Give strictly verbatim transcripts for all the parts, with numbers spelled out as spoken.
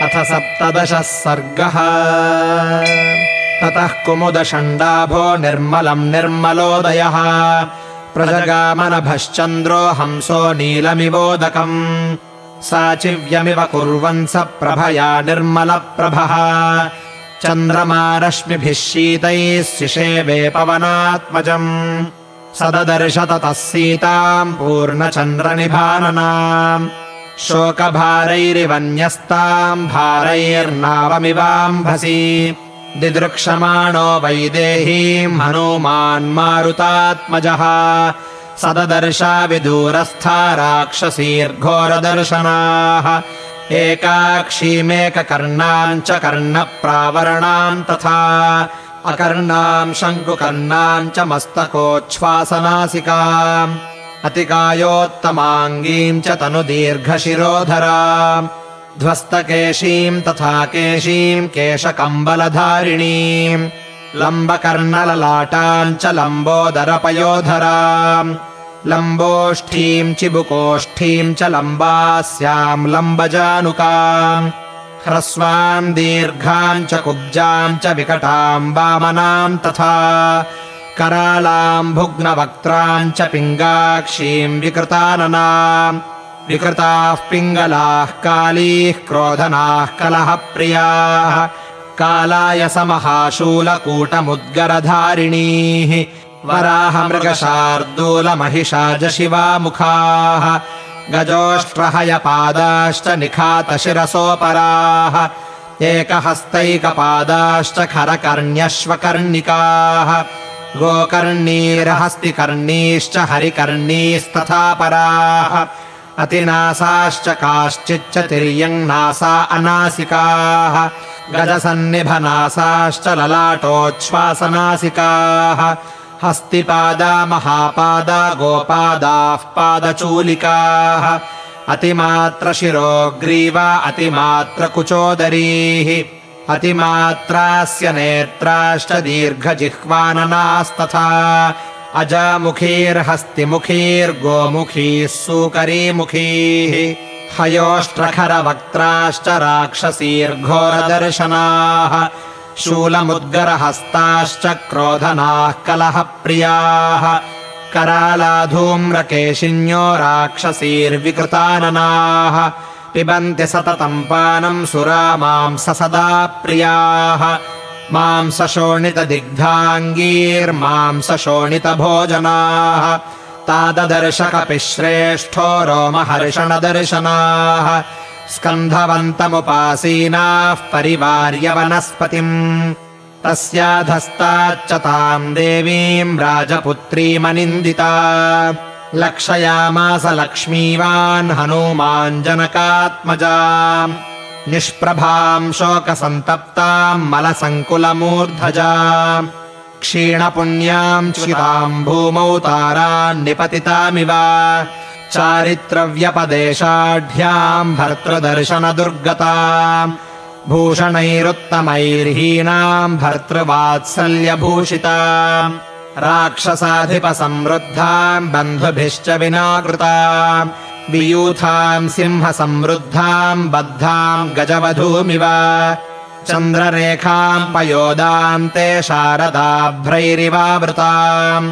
अथ सप्तदशः सर्गः। ततः कुमुदषण्डाभो निर्मलम् निर्मलोदयः प्रजगामनभश्चन्द्रो हंसो नीलमिवोदकम् साचिव्यमिव कुर्वन् स प्रभया निर्मलप्रभः चन्द्रमा रश्मिभिः शीतैः सिषेवे पवनात्मजम् सददर्श ततः सीताम् पूर्णचन्द्रनिभाननाम् शोकभारैरिवन्यस्ताम् भारैर्नावमिवाम्भसि दिदृक्षमाणो वैदेहीम् हनूमान् मारुतात्मजः सददर्शा विदूरस्था राक्षसीर्घोरदर्शनाः एकाक्षीमेककर्णाम् च कर्णप्रावरणाम् तथा अकर्णाम् शङ्कुकर्णाम् च मस्तकोच्छ्वासनासिकाम् अतिकायोत्तमाङ्गीम् च तनुदीर्घशिरोधराम् ध्वस्तकेशीम् तथा केशीम् केशकम्बलधारिणीम् लम्बकर्णललाटाम् च लम्बोदरपयोधराम् लम्बोष्ठीम् चिबुकोष्ठीम् च लम्बास्याम् लम्बजानुकाम् ह्रस्वाम् दीर्घाम् च कुब्जाम् च विकटाम् वामनाम् तथा करालाम् भुग्नवक्त्राम् च पिङ्गाक्षीम् विकृताननाम् विकृताः पिङ्गलाः कालीः क्रोधनाः कलहप्रियाः कालाय समहाशूलकूटमुद्गरधारिणीः वराहमृगशार्दूलमहिषाजशिवामुखाः गजोष्ट्रहयपादाश्च निखातशिरसोपराः एकहस्तैकपादाश्च खरकर्ण्यश्वकर्णिकाः गोकर्णीरहस्तिकर्णीश्च हरिकर्णीस्तथा पराः अतिनासाश्च काश्चिच्च तिर्यङ्नासा अनासिकाः गजसन्निभनासाश्च ललाटोच्छ्वासनासिकाः हस्तिपादा महापादा गोपादाः पादचूलिकाः अतिमात्रशिरोग्रीवा अतिमात्रकुचोदरीः अतिमात्रास्य नेत्राश्च दीर्घजिह्वाननास्तथा अजामुखीर्हस्तिमुखीर्गोमुखीः सूकरीमुखीः हयोष्ट्रखरवक्त्राश्च राक्षसीर्घोरदर्शनाः शूलमुद्गरहस्ताश्च क्रोधनाः कलहप्रियाः करालाधूम्रकेशिन्यो राक्षसीर्विकृताननाः पिबन्ति सततम् पानम् सुरामांस सदा प्रियाः मांसशोणितदिग्धाङ्गीर्मांसशोणितभोजनाः ताददर्शकपिश्रेष्ठो रोमहर्षणदर्शनाः स्कन्धवन्तमुपासीनाः परिवार्य वनस्पतिम् तस्याधस्ताच्च ताम् देवीम् राजपुत्रीमनिन्दिता लक्षयामास लक्ष्मीवान् हनूमान् जनकात्मजाम् निष्प्रभाम् शोकसन्तप्ताम् मलसङ्कुलमूर्धजाम् क्षीणपुण्याम् चिताम् भूमौ तारान् निपतितामिव चारित्रव्यपदेशाढ्याम् भर्तृदर्शनदुर्गताम् भूषणैरुत्तमैर्हीनाम् भर्तृवात्सल्यभूषिताम् राक्षसाधिपसंवृद्धाम् बन्धुभिश्च विनाकृताम् वियूथाम् सिंहसंवृद्धाम् बद्धाम् गजवधूमिव चन्द्ररेखाम् पयोदान्ते शारदाभ्रैरिवावृताम्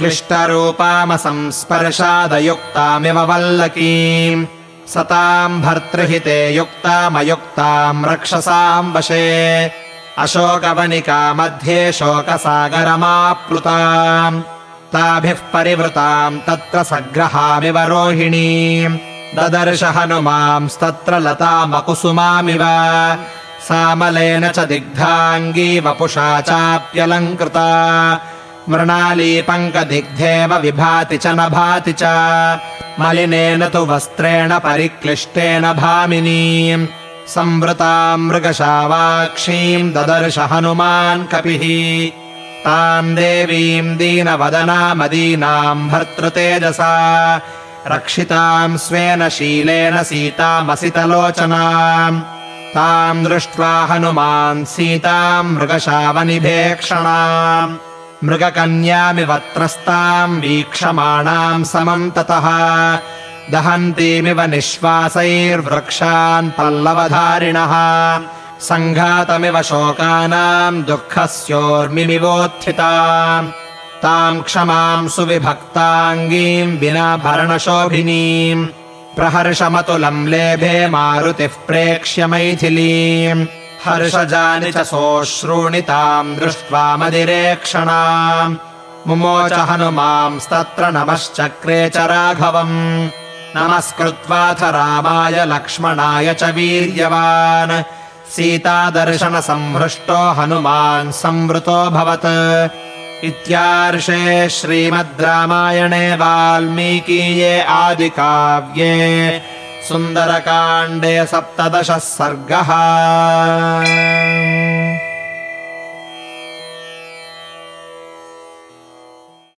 क्लिष्टरूपामसंस्पर्शादयुक्तामिव वल्लकीम् सताम् भर्तृहिते युक्तामयुक्ताम् रक्षसाम् वशे अशोकवनिका मध्ये शोकसागरमाप्लुताम् ताभिः परिवृताम् तत्र सग्रहामिव रोहिणीम् ददर्श हनुमांस्तत्र लतामकुसुमामिव सामलेन च दिग्धाङ्गी वपुषा चाप्यलङ्कृता मृणालीपङ्कदिग्धेव विभाति च न भाति च मलिनेन तु वस्त्रेण परिक्लिष्टेन भामिनीम् संवृताम् मृगशावाक्षीम् ददर्श हनुमान् कपिः ताम् देवीम् दीनवदनामदीनाम् भर्तृतेजसा रक्षिताम् स्वेन शीलेन सीतामसितलोचनाम् ताम् दृष्ट्वा हनुमान् सीताम् मृगशावनिभेक्षणाम् मृगकन्यामिव त्रस्ताम् वीक्षमाणाम् समम् ततः दहन्तीमिव निःश्वासैर्वृक्षान् पल्लवधारिणः सङ्घातमिव शोकानाम् दुःखस्योर्मिमिवोत्थिता ताम् क्षमाम् सुविभक्ताङ्गीम् विना भरणशोभिनीम् प्रहर्षमतुलम् लेभे मारुतिः प्रेक्ष्य मैथिलीम् हर्षजानि च सोऽश्रूणि ताम् दृष्ट्वा मदिरेक्षणाम् मुमोच हनुमांस्तत्र नमश्चक्रे च राघवम् नमस्कृत्वाथ रामाय लक्ष्मणाय च वीर्यवान् सीतादर्शनसंहृष्टो हनुमान् संवृतोऽभवत्। इत्यार्षे श्रीमद् रामायणे वाल्मीकीये आदिकाव्ये सुन्दरकाण्डे सप्तदशः सर्गः।